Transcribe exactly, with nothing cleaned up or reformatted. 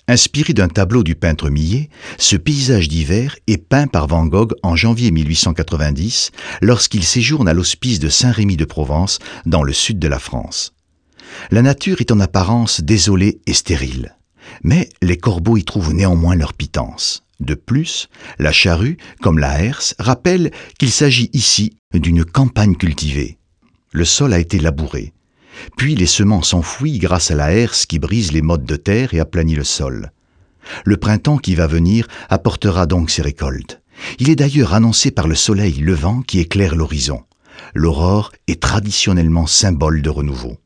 Inspiré d'un tableau du peintre Millet, ce paysage d'hiver est peint par Van Gogh en janvier mille huit cent quatre-vingt-dix lorsqu'il séjourne à l'hospice de Saint-Rémy de Provence dans le sud de la France. La nature est en apparence désolée et stérile, mais les corbeaux y trouvent néanmoins leur pitance. De plus, la charrue, comme la herse, rappelle qu'il s'agit ici d'une campagne cultivée. Le sol a été labouré. Puis les semences enfouies grâce à la herse qui brise les mottes de terre et aplanit le sol. Le printemps qui va venir apportera donc ses récoltes. Il est d'ailleurs annoncé par le soleil levant qui éclaire l'horizon. L'aurore est traditionnellement symbole de renouveau.